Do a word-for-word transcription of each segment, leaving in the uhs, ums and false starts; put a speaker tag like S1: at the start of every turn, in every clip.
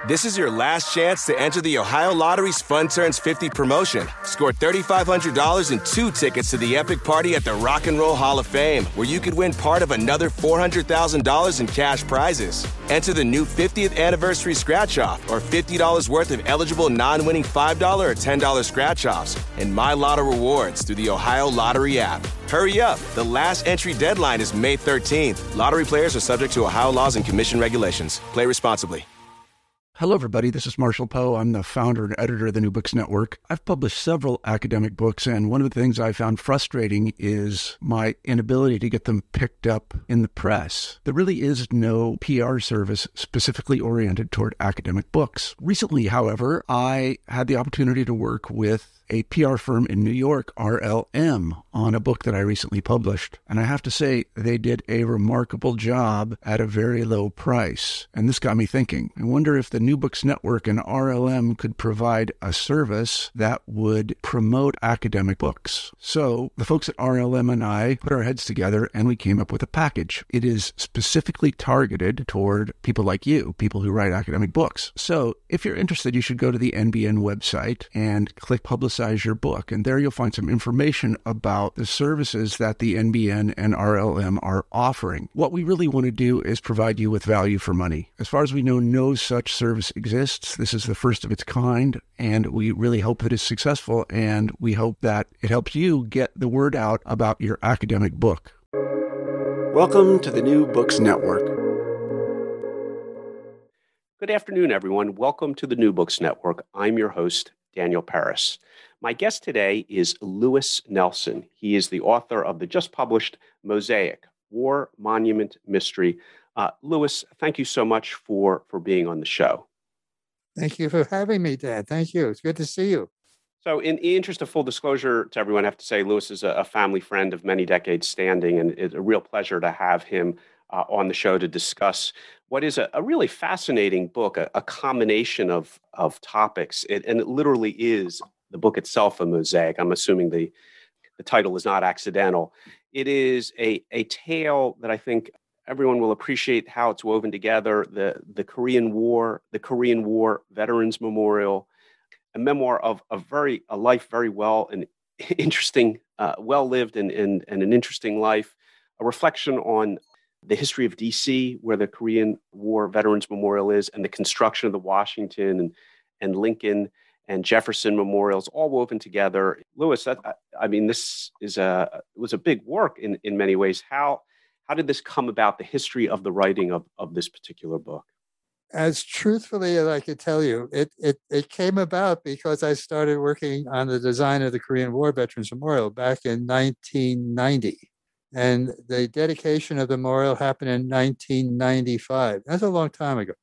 S1: This is your last chance to enter the Ohio Lottery's Fun Turns fifty promotion. Score three thousand five hundred dollars and two tickets to the epic party at the Rock and Roll Hall of Fame, where you could win part of another four hundred thousand dollars in cash prizes. Enter the new fiftieth anniversary scratch-off or fifty dollars worth of eligible non-winning five dollars or ten dollars scratch-offs and My Lotto rewards through the Ohio Lottery app. Hurry up. The last entry deadline is May thirteenth. Lottery players are subject to Ohio laws and commission regulations. Play responsibly.
S2: Hello, everybody. This is Marshall Poe. I'm the founder and editor of the New Books Network. I've published several academic books, and one of the things I found frustrating is my inability to get them picked up in the press. There really is no P R service specifically oriented toward academic books. Recently, however, I had the opportunity to work with a P R firm in New York, R L M, on a book that I recently published. And I have to say, they did a remarkable job at a very low price. And this got me thinking. I wonder if the New Books Network and R L M could provide a service that would promote academic books. So the folks at R L M and I put our heads together and we came up with a package. It is specifically targeted toward people like you, people who write academic books. So if you're interested, you should go to the N B N website and click Publicize your book. And there you'll find some information about the services that the N B N and R L M are offering. What we really want to do is provide you with value for money. As far as we know, no such service exists. This is the first of its kind, and we really hope that it's successful, and we hope that it helps you get the word out about your academic book. Welcome to the New Books Network.
S3: Good afternoon, everyone. Welcome to the New Books Network. I'm your host, Daniel Paris. My guest today is Lewis Nelson. He is the author of the just published Mosaic, War Monument Mystery. Uh, Lewis, thank you so much for, for being on the show.
S4: Thank you for having me, Dan. Thank you. It's good to see you.
S3: So in the interest of full disclosure to everyone, I have to say Lewis is a, a family friend of many decades standing, and it's a real pleasure to have him uh, on the show to discuss what is a, a really fascinating book, a, a combination of, of topics. It, and it literally is the book itself, a mosaic. I'm assuming the, the title is not accidental. It is a, a tale that I think everyone will appreciate how it's woven together. The, the Korean War, the Korean War Veterans Memorial, a memoir of a very a life very well and interesting, uh, well-lived and, and, and an interesting life, a reflection on the history of D C, where the Korean War Veterans Memorial is, and the construction of the Washington and, and Lincoln and Jefferson memorials, all woven together. Lewis, that, I mean, this is a was a big work in, in many ways. How how did this come about, the history of the writing of, of this particular book?
S4: As truthfully as I could tell you, it, it it came about because I started working on the design of the Korean War Veterans Memorial back in nineteen ninety. And the dedication of the memorial happened in nineteen ninety-five. That's a long time ago.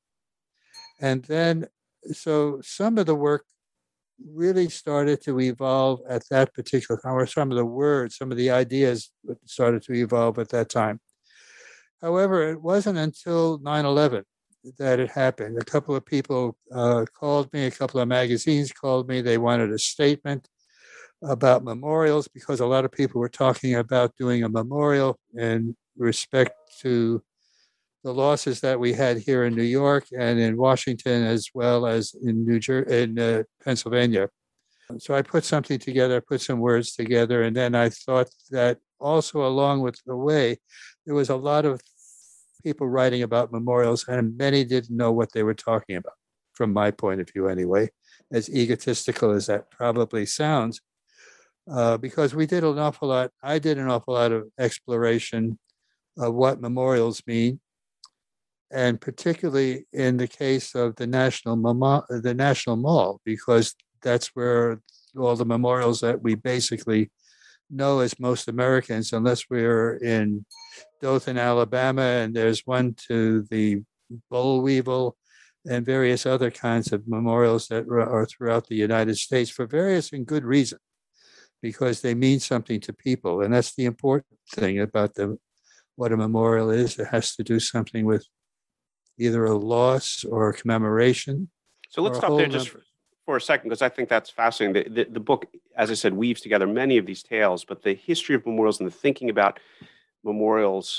S4: And then, so some of the work really started to evolve at that particular time, or some of the words, some of the ideas started to evolve at that time. However, it wasn't until nine eleven that it happened. A couple of people uh, called me, a couple of magazines called me. They wanted a statement about memorials because a lot of people were talking about doing a memorial in respect to the losses that we had here in New York and in Washington, as well as in New Jersey, in uh, Pennsylvania. So I put something together, put some words together, and then I thought that also along with the way, there was a lot of people writing about memorials, and many didn't know what they were talking about, from my point of view anyway, as egotistical as that probably sounds, uh, because we did an awful lot, I did an awful lot of exploration of what memorials mean, and particularly in the case of the National Memo- the National Mall, because that's where all the memorials that we basically know as most Americans, unless we're in Dothan, Alabama, and there's one to the boll weevil and various other kinds of memorials that are throughout the United States for various and good reason, because they mean something to people. And that's the important thing about the, what a memorial is. It has to do something with either a loss or a commemoration.
S3: So let's stop there just for, for a second, because I think that's fascinating. The, the, the book, as I said, weaves together many of these tales, but the history of memorials and the thinking about memorials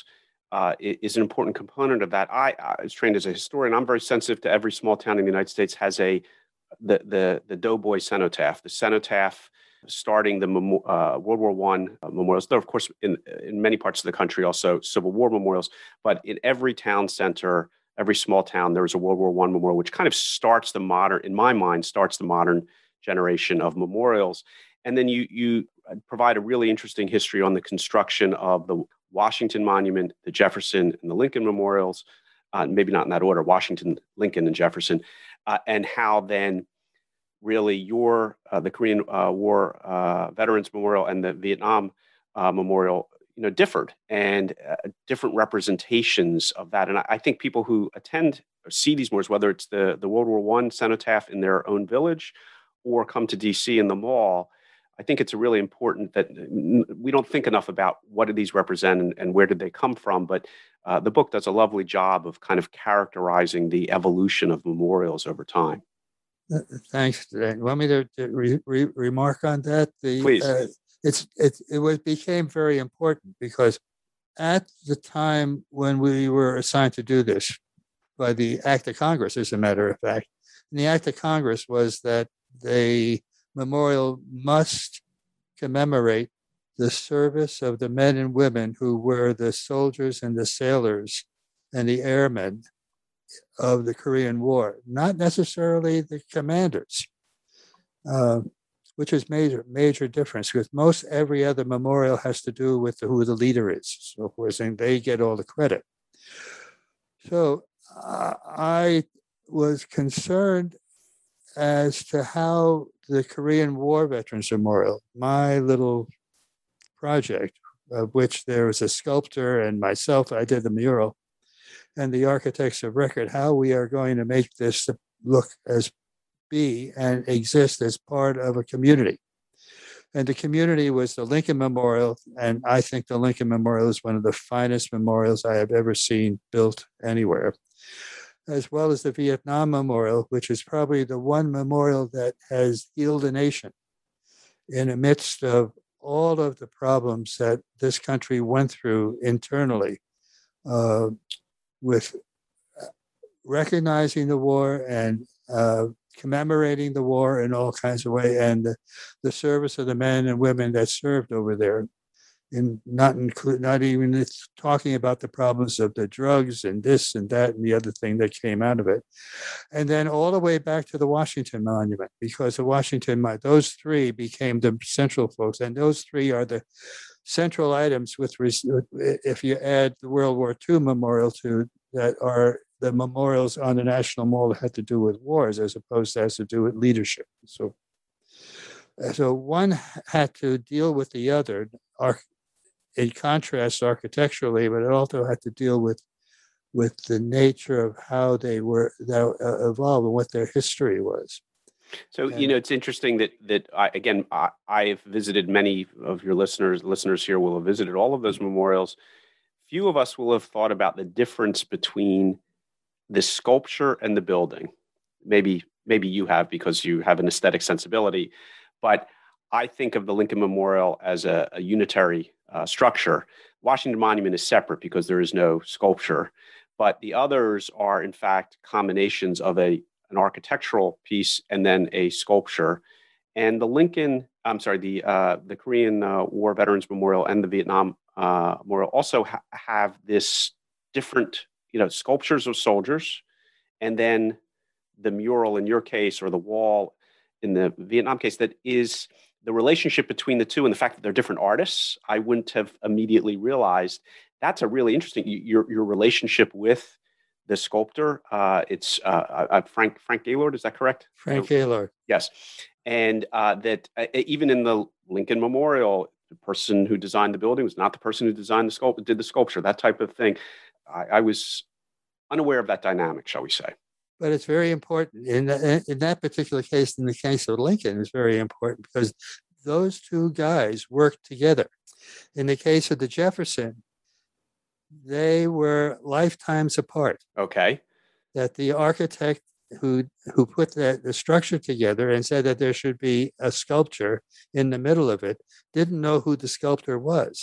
S3: uh, is an important component of that. I, I was trained as a historian. I'm very sensitive to every small town in the United States has a the the the Doughboy cenotaph, the cenotaph starting the uh, World War One memorials. There, of course, in in many parts of the country, also Civil War memorials. But in every town center, every small town, there is a World War One memorial, which kind of starts the modern, in my mind, starts the modern generation of memorials. And then you you provide a really interesting history on the construction of the Washington Monument, the Jefferson and the Lincoln memorials, uh, maybe not in that order, Washington, Lincoln, and Jefferson, uh, and how then really your, uh, the Korean uh, War uh, Veterans Memorial and the Vietnam uh, Memorial, you know, differed and uh, different representations of that. And I, I think people who attend or see these memorials, whether it's the, the World War One cenotaph in their own village or come to D C in the mall, I think it's really important that we don't think enough about what do these represent and, and where did they come from. But uh, the book does a lovely job of kind of characterizing the evolution of memorials over time.
S4: Uh, thanks. You want me to, to re, re, remark on that? The,
S3: Please.
S4: Uh, it's it it was became very important because at the time when we were assigned to do this by the Act of Congress, as a matter of fact, and the Act of Congress was that the memorial must commemorate the service of the men and women who were the soldiers and the sailors and the airmen of the Korean War, not necessarily the commanders, uh, which is major, major difference because most every other memorial has to do with the, who the leader is, so forth, and they get all the credit. So uh, I was concerned as to how the Korean War Veterans Memorial, my little project, of which there was a sculptor and myself, I did the mural, and the architects of record, how we are going to make this look as be and exist as part of a community. And the community was the Lincoln Memorial, and I think the Lincoln Memorial is one of the finest memorials I have ever seen built anywhere, as well as the Vietnam Memorial, which is probably the one memorial that has healed a nation in the midst of all of the problems that this country went through internally, uh, with recognizing the war and uh, commemorating the war in all kinds of ways, and the, the service of the men and women that served over there, in not include, not even it's talking about the problems of the drugs and this and that and the other thing that came out of it, and then all the way back to the Washington Monument, because the Washington, those three became the central folks, and those three are the central items with, if you add the World War Two memorial to that, are the memorials on the National Mall that had to do with wars as opposed to has to do with leadership. So, so one had to deal with the other, in contrast architecturally, but it also had to deal with with the nature of how they were that uh, evolved and what their history was.
S3: So, you know, it's interesting that, that I, again, I, I've visited many of your listeners, listeners here will have visited all of those memorials. Few of us will have thought about the difference between the sculpture and the building. Maybe, maybe you have because you have an aesthetic sensibility, but I think of the Lincoln Memorial as a, a unitary uh, structure. Washington Monument is separate because there is no sculpture, but the others are in fact combinations of a an architectural piece and then a sculpture. And the Lincoln, I'm sorry, the uh, the Korean uh, War Veterans Memorial and the Vietnam uh, Memorial also ha- have this different, you know, sculptures of soldiers, and then the mural in your case, or the wall in the Vietnam case, that is the relationship between the two and the fact that they're different artists. I wouldn't have immediately realized. That's a really interesting, your your relationship with the sculptor. Uh, it's uh, uh, Frank Frank Gaylord, is that correct?
S4: Frank Gaylord.
S3: Yes. And uh, that uh, even in the Lincoln Memorial, the person who designed the building was not the person who designed the sculpture, did the sculpture, that type of thing. I, I was unaware of that dynamic, shall we say.
S4: But it's very important. In, the, in that particular case, in the case of Lincoln, it's very important because those two guys worked together. In the case of the Jefferson, they were lifetimes apart.
S3: Okay.
S4: That the architect who who put the, the structure together and said that there should be a sculpture in the middle of it didn't know who the sculptor was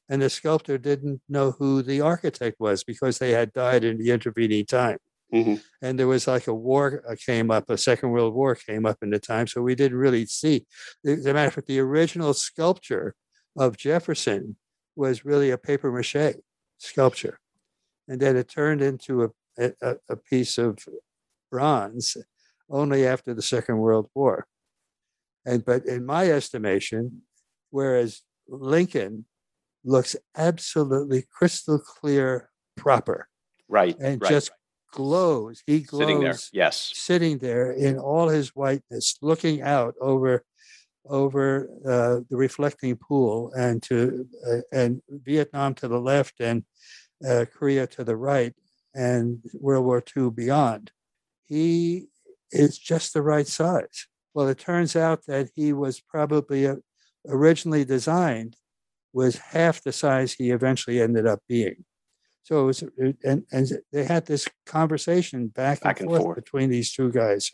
S4: And the sculptor didn't know who the architect was because they had died in the intervening time.
S3: Mm-hmm.
S4: And there was like a war came up, a Second World War came up in the time. So we didn't really see. As a matter of fact, the original sculpture of Jefferson was really a paper mache sculpture. And then it turned into a, a, a piece of bronze only after the Second World War. And but in my estimation, whereas Lincoln looks absolutely crystal clear, proper,
S3: right,
S4: and
S3: right.
S4: just glows. He glows
S3: sitting there, yes,
S4: sitting there in all his whiteness, looking out over over uh, the reflecting pool, and to uh, and Vietnam to the left, and uh, Korea to the right, and World War Two beyond. He is just the right size. Well, it turns out that he was probably uh, originally designed was half the size he eventually ended up being. So it was, and, and they had this conversation back,
S3: back
S4: and,
S3: and
S4: forth,
S3: forth
S4: between these two guys.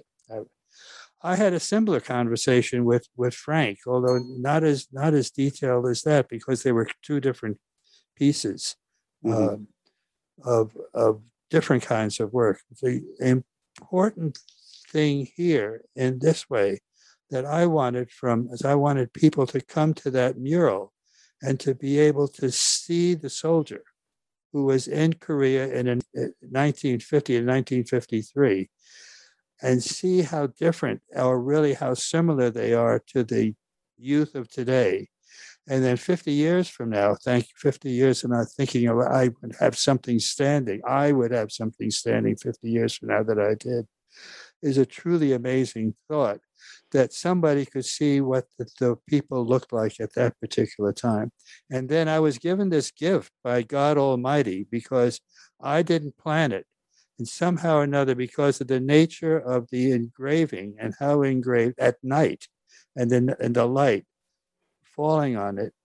S4: I had a similar conversation with, with Frank, although not as not as detailed as that, because they were two different pieces mm-hmm. uh, of of different kinds of work. The important thing here in this way that I wanted from is I wanted people to come to that mural and to be able to see the soldier who was in Korea in nineteen fifty and nineteen fifty-three, and see how different or really how similar they are to the youth of today. And then fifty years from now, thank you, fifty years from now, thinking of, I would have something standing. I would have something standing fifty years from now that I did, is a truly amazing thought, that somebody could see what the, the people looked like at that particular time. And then I was given this gift by God Almighty because I didn't plan it. And somehow or another, because of the nature of the engraving and how engraved at night, and then and the light falling on it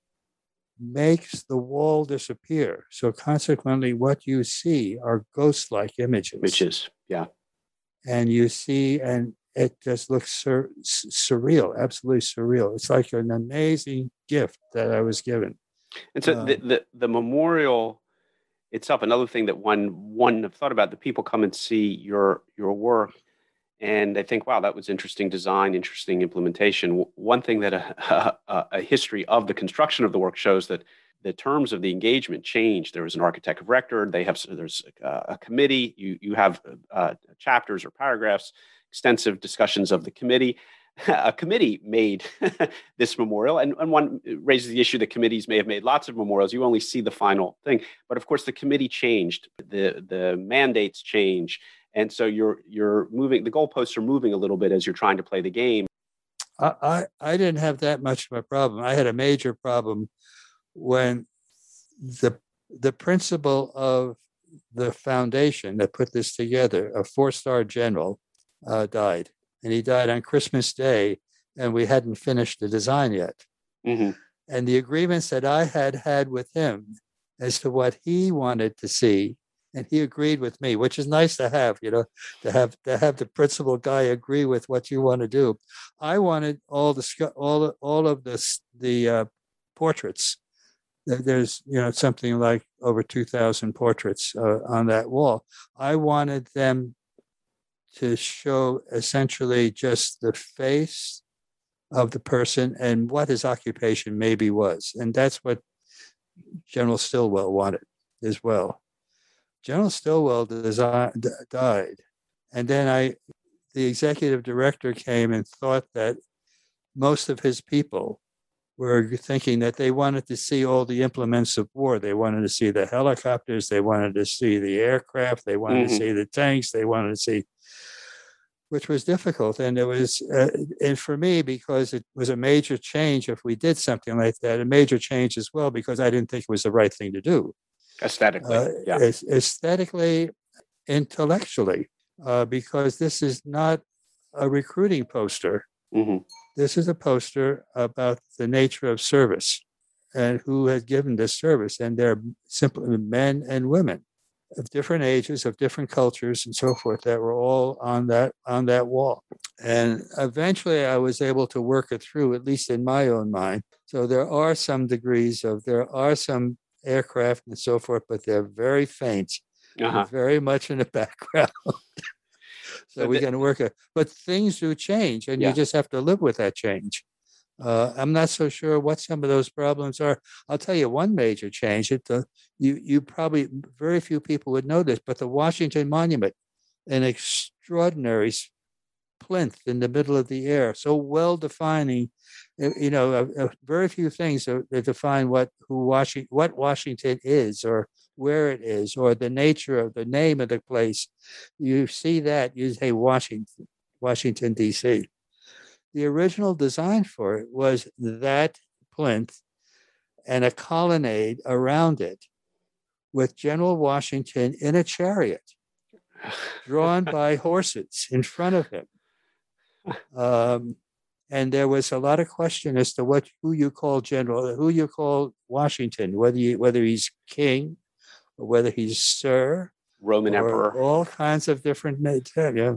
S4: makes the wall disappear. So consequently, what you see are ghost-like images.
S3: Images, yeah.
S4: And you see, and it just looks sur- surreal, absolutely surreal. It's like an amazing gift that I was given.
S3: And so
S4: um,
S3: the, the the memorial itself, another thing that one one have thought about, the people come and see your your work, and they think, wow, that was interesting design, interesting implementation. One thing that a, a, a history of the construction of the work shows that the terms of the engagement changed. There was an architect of record. They have there's a, a committee. You you have uh, chapters or paragraphs, extensive discussions of the committee. A committee made this memorial, and, and one raises the issue that committees may have made lots of memorials. You only see the final thing, but of course the committee changed. The the mandates change, and so you're you're moving. The goalposts are moving a little bit as you're trying to play the game.
S4: I I, I didn't have that much of a problem. I had a major problem when the the principal of the foundation that put this together, a four-star general, uh, died. And he died on Christmas Day, and we hadn't finished the design yet.
S3: Mm-hmm.
S4: And the agreements that I had had with him as to what he wanted to see, and he agreed with me, which is nice to have, you know, to have to have the principal guy agree with what you want to do. I wanted all the all all of the the uh, portraits. There's, you know, something like over two thousand portraits uh, on that wall. I wanted them to show essentially just the face of the person and what his occupation maybe was. And that's what General Stilwell wanted as well. General Stilwell desi- d- died. And then I, the executive director came and thought that most of his people were thinking that they wanted to see all the implements of war. They wanted to see the helicopters. They wanted to see the aircraft. They wanted mm-hmm. to see the tanks. They wanted to see, which was difficult. And it was, uh, and for me, because it was a major change, if we did something like that, a major change as well, because I didn't think it was the right thing to do.
S3: Aesthetically,
S4: uh,
S3: yeah.
S4: Aesthetically, intellectually, uh, because this is not a recruiting poster.
S3: Mm-hmm.
S4: This is a poster about the nature of service and who has given this service. And they're simply men and women of different ages, of different cultures, and so forth, that were all on that on that wall. And eventually I was able to work it through, at least in my own mind. So there are some degrees of, there are some aircraft and so forth, but they're very faint,
S3: Uh-huh.
S4: very much in the background. So,
S3: So
S4: we're
S3: the-
S4: going to work it. But things do change, and
S3: Yeah.
S4: you just have to live with that change. Uh, I'm not so sure what some of those problems are. I'll tell you one major change. It, uh, you, you probably, very few people would know this, but the Washington Monument, an extraordinary s- plinth in the middle of the air, so well defining, uh, you know, uh, uh, very few things that that define what who Washington, what Washington is, or where it is, or the nature of the name of the place. You see that, you say Washington, Washington, D C. The original design for it was that plinth and a colonnade around it with General Washington in a chariot drawn by horses in front of him. Um, and there was a lot of question as to what who you call General, who you call Washington, whether you, whether he's king or whether he's sir,
S3: Roman
S4: or
S3: emperor.
S4: all kinds of different names. Yeah.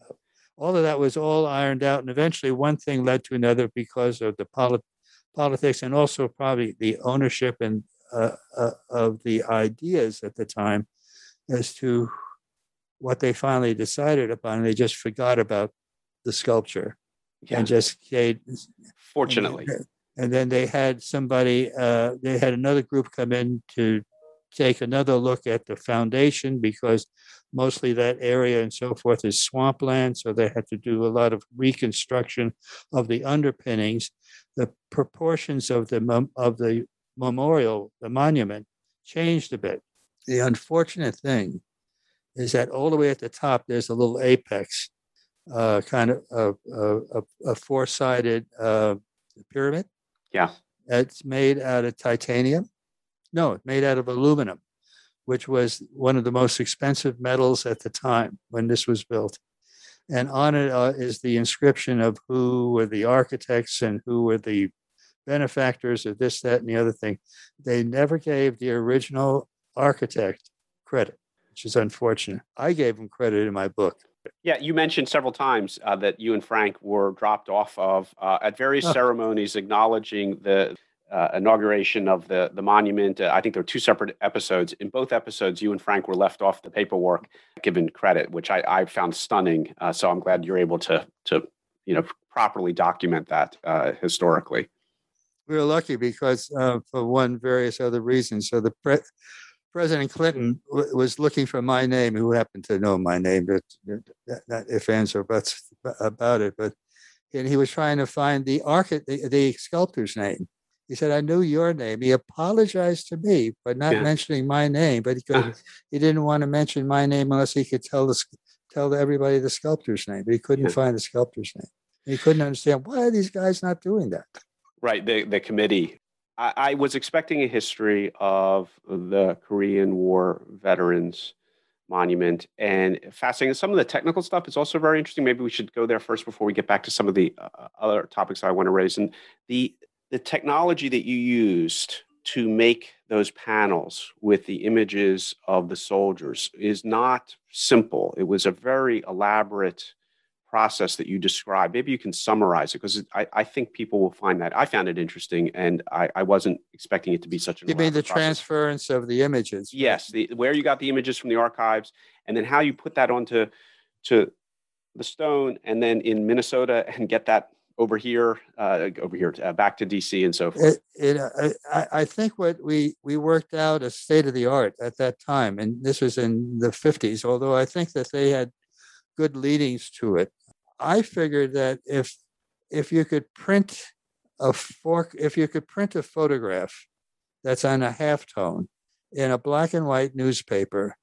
S4: All of that was all ironed out, and eventually one thing led to another because of the polit- politics and also probably the ownership and uh, uh, of the ideas at the time as to what they finally decided upon. They just forgot about the sculpture
S3: Yeah.
S4: and just stayed.
S3: Fortunately.
S4: And, and then they had somebody, uh, they had another group come in to take another look at the foundation, because mostly that area and so forth is swampland. So they had to do a lot of reconstruction of the underpinnings. The proportions of the mem- of the memorial, the monument, changed a bit. The unfortunate thing is that all the way at the top, there's a little apex, uh, kind of a, a, a, a four-sided uh, pyramid.
S3: Yeah.
S4: It's made out of titanium. No, it's made out of aluminum, which was one of the most expensive metals at the time when this was built. And on it uh, is the inscription of who were the architects and who were the benefactors of this, that, and the other thing. They never gave the original architect credit, which is unfortunate. I gave him credit in my book.
S3: Yeah, you mentioned several times uh, that you and Frank were dropped off of uh, at various
S4: Oh.
S3: ceremonies acknowledging the uh, inauguration of the the monument. Uh, I think there were two separate episodes. In both episodes, you and Frank were left off the paperwork, given credit, which I, I found stunning. Uh, so I'm glad you're able to to you know properly document that uh, historically.
S4: We were lucky because uh, for one, various other reasons. So the pre- President Clinton w- was looking for my name, who happened to know my name, but not, not if ands or buts about it. But and he was trying to find the architect, the, the sculptor's name. He said, "I knew your name." He apologized to me for not
S3: Yeah.
S4: mentioning my name, but he could, he didn't want to mention my name unless he could tell the tell everybody the sculptor's name. But he couldn't
S3: Yeah.
S4: find the sculptor's name. He couldn't understand, why are these guys not doing that?
S3: Right, the the committee. I, I was expecting a history of the Korean War veterans monument, and fascinating. Some of the technical stuff is also very interesting. Maybe we should go there first before we get back to some of the uh, other topics I want to raise. And the the technology that you used to make those panels with the images of the soldiers is not simple. It was a very elaborate process that you described. Maybe you can summarize it, because I, I think people will find that. I found it interesting, and I, I wasn't expecting it to be such an
S4: You mean the
S3: elaborate process.
S4: transference of the images?
S3: Yes, the, where you got the images from the archives, and then how you put that onto to the stone, and then in Minnesota, and get that over here, uh, over here, uh, back to D C and so forth.
S4: It, it, I, I think what we, we worked out as state of the art at that time, and this was in the fifties, although I think that they had good leadings to it. I figured that if if you could print a fork, if you could print a photograph that's on a halftone in a black and white newspaper,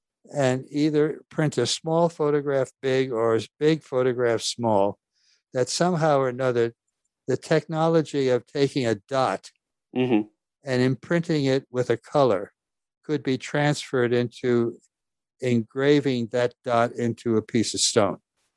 S4: and either print a small photograph big or a big photograph small, that somehow or another, the technology of taking a dot
S3: Mm-hmm.
S4: and imprinting it with a color could be transferred into engraving that dot into a piece of stone.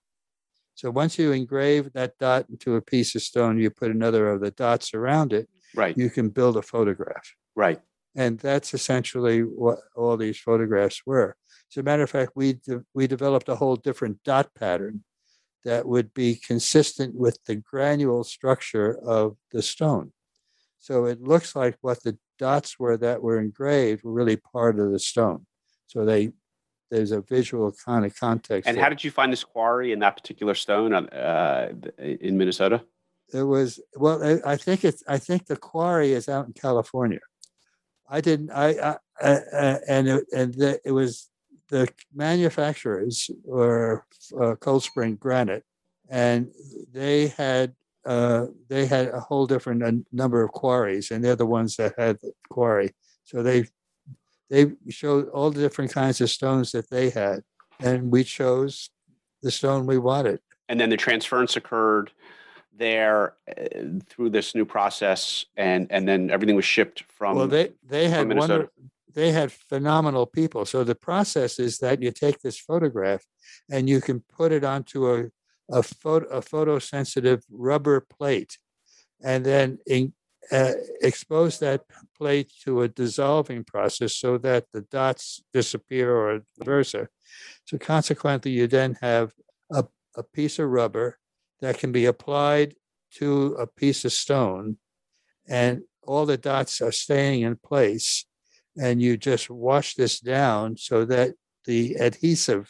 S4: So once you engrave that dot into a piece of stone, you put another of the dots around it,
S3: Right,
S4: you can build a photograph.
S3: right.
S4: And that's essentially what all these photographs were. As a matter of fact, we de- we developed a whole different dot pattern that would be consistent with the granule structure of the stone. So it looks like what the dots where that were engraved were really part of the stone. So they there's a visual kind of context.
S3: And
S4: there.
S3: how did you find this quarry in that particular stone uh, in Minnesota?
S4: It was well. I, I think it's. I think the quarry is out in California. I didn't. I, I, I and it, and the, it was the manufacturers were uh, Cold Spring Granite, and they had uh, they had a whole different uh, number of quarries, and they're the ones that had the quarry. So they they showed all the different kinds of stones that they had, and we chose the stone we wanted.
S3: And then the transference occurred there uh, through this new process, and and then everything was shipped from.
S4: Well, they they had
S3: Minnesota.
S4: One, they had phenomenal people. So the process is that you take this photograph, and you can put it onto a a photo a photosensitive rubber plate, and then in, uh, expose that plate to a dissolving process so that the dots disappear or versa. So consequently, you then have a, a piece of rubber that can be applied to a piece of stone, and all the dots are staying in place. And you just wash this down so that the adhesive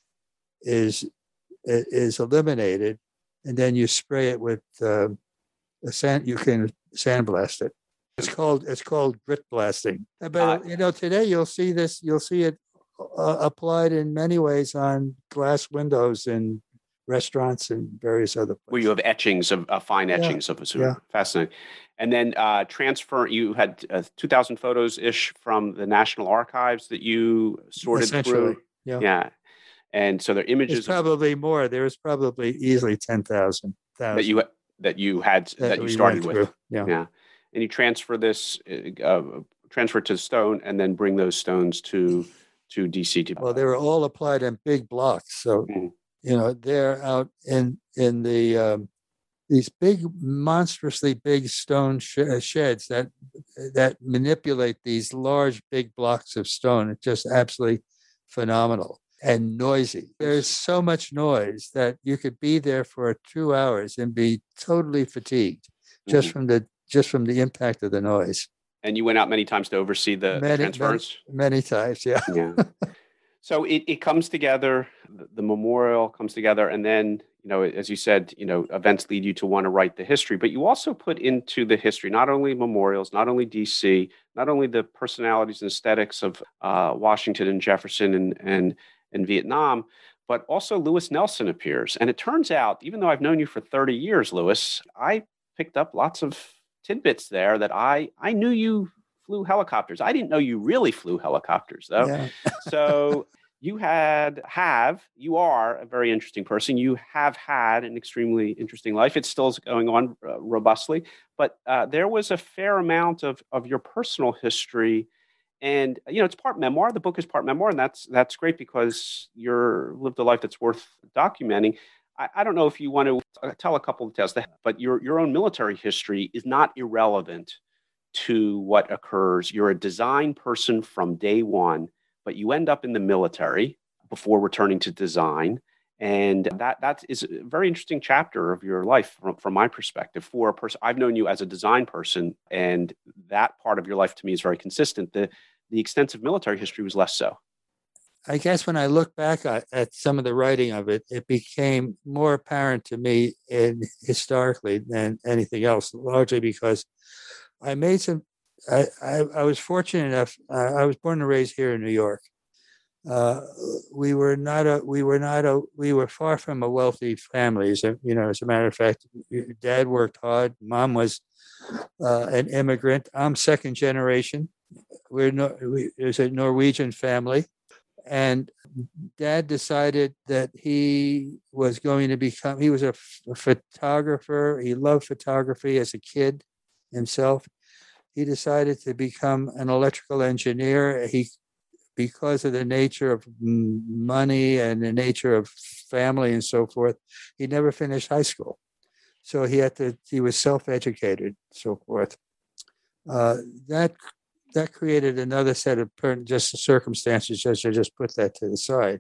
S4: is is eliminated, and then you spray it with uh, a sand. You can sandblast it. It's called it's called grit blasting. But uh, you know, today you'll see this. You'll see it uh, applied in many ways on glass windows in restaurants and various other places.
S3: Where you have etchings of uh, fine etchings yeah. of a yeah. Fascinating. And then uh, transfer, you had uh, two thousand photos ish from the National Archives that you sorted through.
S4: Yeah.
S3: yeah. And so they're images.
S4: There's probably of, more. There was probably easily ten thousand
S3: that you that you had that, that you started with.
S4: Yeah.
S3: yeah. And you transfer this, uh, transfer it to stone, and then bring those stones to to D C. To,
S4: well, they were all applied in big blocks. So, mm-hmm. you know, they're out in in the um, these big, monstrously big stone sh- sheds that that manipulate these large, big blocks of stone. It's just absolutely phenomenal and noisy. There's so much noise that you could be there for two hours and be totally fatigued just mm-hmm. from the just from the impact of the noise.
S3: And you went out many times to oversee the,
S4: many,
S3: the transference?
S4: Many, many times, yeah.
S3: yeah. So it, it comes together, the, the memorial comes together, and then, you know, as you said, you know, events lead you to want to write the history, but you also put into the history, not only memorials, not only D C, not only the personalities and aesthetics of uh, Washington and Jefferson and, and, and Vietnam, but also Lewis Nelson appears. And it turns out, even though I've known you for thirty years, Lewis, I picked up lots of tidbits there that I, I knew you flew helicopters. I didn't know you really flew helicopters, though.
S4: Yeah.
S3: So you had, have, you are a very interesting person. You have had an extremely interesting life. It's still going on uh, robustly, but uh, there was a fair amount of, of your personal history. And, you know, it's part memoir. The book is part memoir, and that's that's great because you're lived a life that's worth documenting. I, I don't know if you want to tell a couple of tales, but your, your own military history is not irrelevant to what occurs. You're a design person from day one, but you end up in the military before returning to design. And that that is a very interesting chapter of your life from, from my perspective. For a person, I've known you as a design person, and that part of your life to me is very consistent. The, the extensive military history was less so.
S4: I guess when I look back at, at some of the writing of it, it became more apparent to me in historically than anything else, largely because I made some, I, I, I was fortunate enough, uh, I was born and raised here in New York. Uh, we were not a, we were not a, we were far from a wealthy family. As a, you know, as a matter of fact, Dad worked hard. Mom was uh, an immigrant. I'm second generation. We're no, we, there's a Norwegian family. And Dad decided that he was going to become, he was a, f- a photographer. He loved photography as a kid himself. He decided to become an electrical engineer. He, because of the nature of money and the nature of family and so forth, he never finished high school. So he had to, he was self-educated, so forth. Uh, that That created another set of per- just circumstances, just to just put that to the side.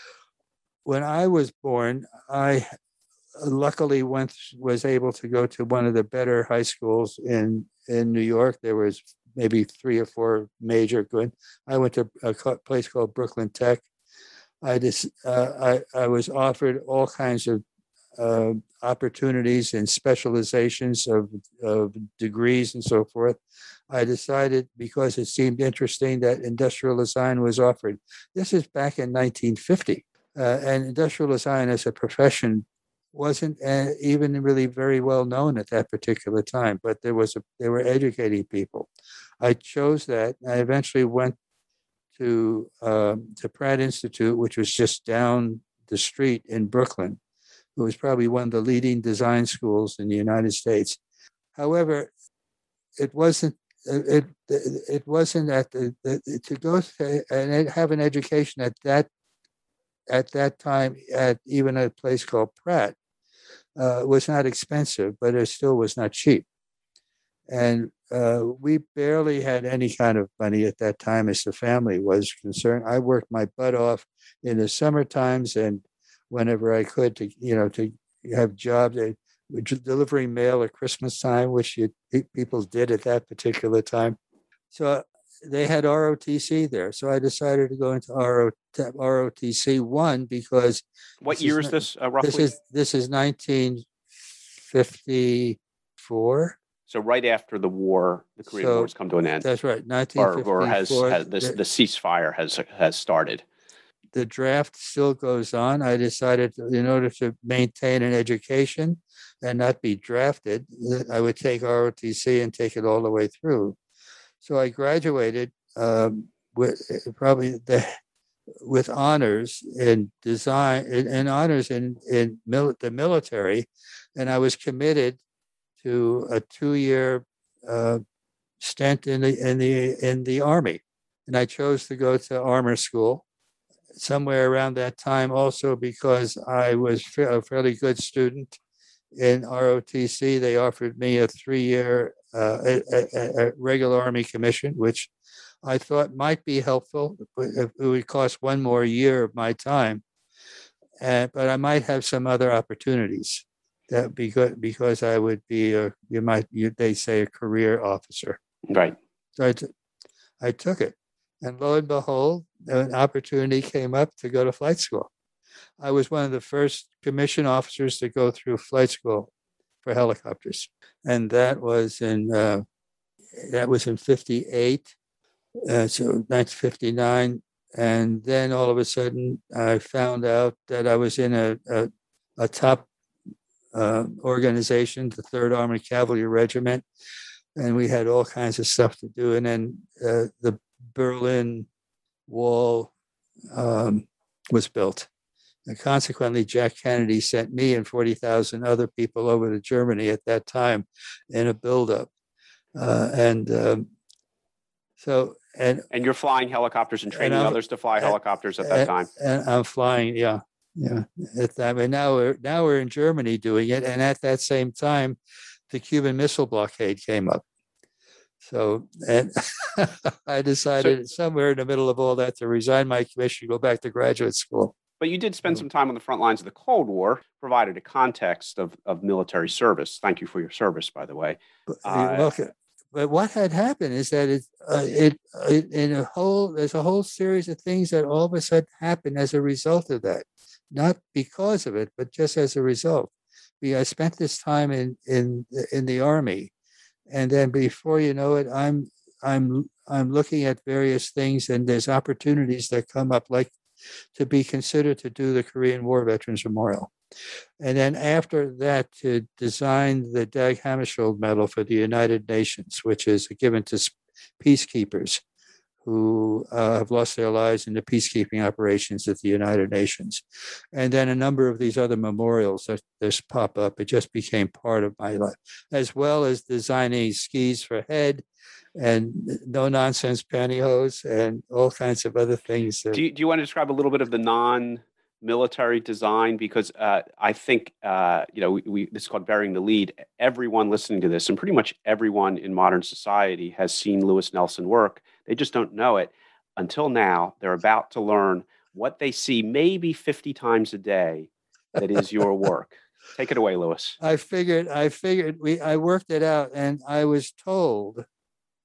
S4: When I was born, I luckily went was able to go to one of the better high schools in, in New York. There was maybe three or four major good. I went to a place called Brooklyn Tech. I just uh, I I was offered all kinds of uh, opportunities and specializations of of degrees and so forth. I decided, because it seemed interesting, that industrial design was offered. This is back in nineteen fifty, uh, and industrial design as a profession wasn't uh, even really very well known at that particular time. But there was a, they were educating people. I chose that. I eventually went to uh, to Pratt Institute, which was just down the street in Brooklyn. It was probably one of the leading design schools in the United States. However, it wasn't. It it wasn't at the, the to go to, and have an education at that at that time at even a place called Pratt uh, was not expensive, but it still was not cheap. And uh, we barely had any kind of money at that time as the family was concerned. I worked my butt off in the summer times and whenever I could to you know to have jobs. Delivering mail at Christmas time, which you, people did at that particular time. So they had R O T C there. So I decided to go into R O T C one because.
S3: What year is this, uh, roughly?
S4: This is, this is nineteen fifty-four.
S3: So right after the war, the Korean
S4: so,
S3: War has come to an end.
S4: That's right, nineteen fifty-four.
S3: Or, or has, has this, the ceasefire has has started.
S4: The draft still goes on. I decided, to, in order to maintain an education and not be drafted, I would take R O T C and take it all the way through. So I graduated um, with probably the, with honors in design and honors in in mil- the military, and I was committed to a two-year uh, stint in the in the in the Army, and I chose to go to armor school. Somewhere around that time also, because I was a fairly good student in R O T C, they offered me a three-year uh, a, a, a regular Army commission, which I thought might be helpful. It would cost one more year of my time, uh, but I might have some other opportunities. That be good because I would be a, you might you, they say a career officer.
S3: Right.
S4: So I, t- I took it. And lo and behold, an opportunity came up to go to flight school. I was one of the first commission officers to go through flight school for helicopters, and that was in uh, that was in fifty-eight, uh, so nineteen fifty-nine. And then all of a sudden, I found out that I was in a a, a top uh, organization, the Third Armored Cavalry Regiment, and we had all kinds of stuff to do. And then uh, the Berlin Wall um, was built. And consequently, Jack Kennedy sent me and forty thousand other people over to Germany at that time in a buildup. Uh, and um, so, and
S3: and you're flying helicopters and training and others to fly helicopters at that
S4: and,
S3: time.
S4: And I'm flying, yeah, yeah. At that, and now we're now we're in Germany doing it. And at that same time, the Cuban Missile Blockade came up. So, and I decided so, somewhere in the middle of all that to resign my commission, go back to graduate school.
S3: But you did spend some time on the front lines of the Cold War, provided a context of, of military service. Thank you for your service, by the way.
S4: Uh, welcome. But what had happened is that it, uh, it, it, in a whole, there's a whole series of things that all of a sudden happened as a result of that, not because of it, but just as a result. I spent this time in in in the Army. And then before you know it, I'm I'm I'm looking at various things, and there's opportunities that come up, like to be considered to do the Korean War Veterans Memorial. And then after that, to design the Dag Hammarskjöld Medal for the United Nations, which is given to peacekeepers who uh, have lost their lives in the peacekeeping operations at the United Nations. And then a number of these other memorials that just pop up. It just became part of my life, as well as designing skis for head and no-nonsense pantyhose and all kinds of other things. That...
S3: Do you, do you want to describe a little bit of the non-military design? Because uh, I think, uh, you know, we, we this is called Burying the Lead. Everyone listening to this, and pretty much everyone in modern society, has seen Lewis Nelson work. They just don't know it. Until now, they're about to learn what they see maybe fifty times a day that is your work. Take it away, Lewis.
S4: I figured, I figured, we, I worked it out, and I was told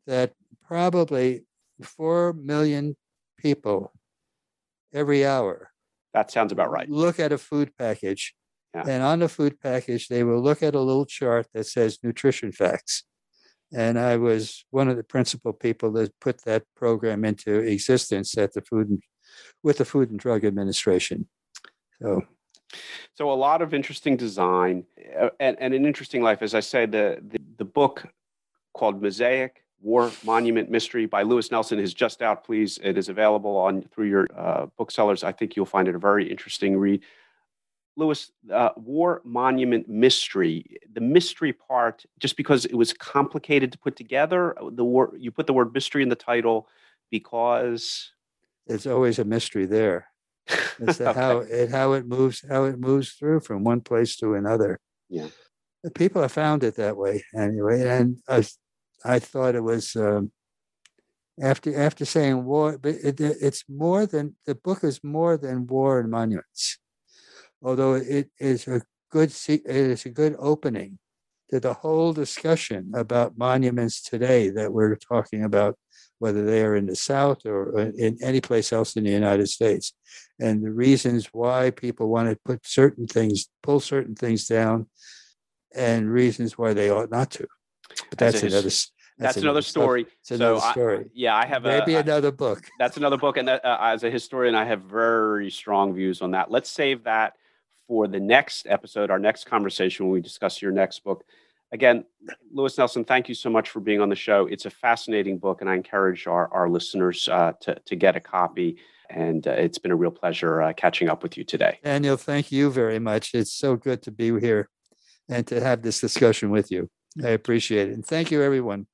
S4: that probably four million people every hour
S3: That sounds about right.
S4: look at a food package.
S3: Yeah.
S4: And on the food package, they will look at a little chart that says nutrition facts. And I was one of the principal people that put that program into existence at the Food and, with the Food and Drug Administration. So,
S3: so a lot of interesting design uh, and, and an interesting life. As I said, the, the, the book called Mosaic, War Monument Mystery by Lewis Nelson is just out. Please, it is available on through your uh, booksellers. I think you'll find it a very interesting read. Lewis, uh, War Monument Mystery, the mystery part, just because it was complicated to put together, the word, you put the word mystery in the title because
S4: there's always a mystery there. As to okay. how it how it moves how it moves through from one place to another.
S3: Yeah,
S4: the people have found it that way anyway, and I I thought it was um, after after saying war, but it, it's more than the book is more than war and monuments. Although it is a good it is a good opening to the whole discussion about monuments today that we're talking about, whether they are in the South or in any place else in the United States, and the reasons why people want to put certain things, pull certain things down, and reasons why they ought not to. But that's, that's another. That's,
S3: that's another story.
S4: It's another
S3: so
S4: story.
S3: I, yeah, I have
S4: maybe
S3: a,
S4: another book.
S3: That's another book, and that, uh, as a historian, I have very strong views on that. Let's save that for the next episode, our next conversation when we discuss your next book. Again, Lewis Nelson, thank you so much for being on the show. It's a fascinating book, and I encourage our, our listeners uh, to, to get a copy. And uh, it's been a real pleasure uh, catching up with you today.
S4: Daniel, thank you very much. It's so good to be here and to have this discussion with you. I appreciate it. And thank you, everyone.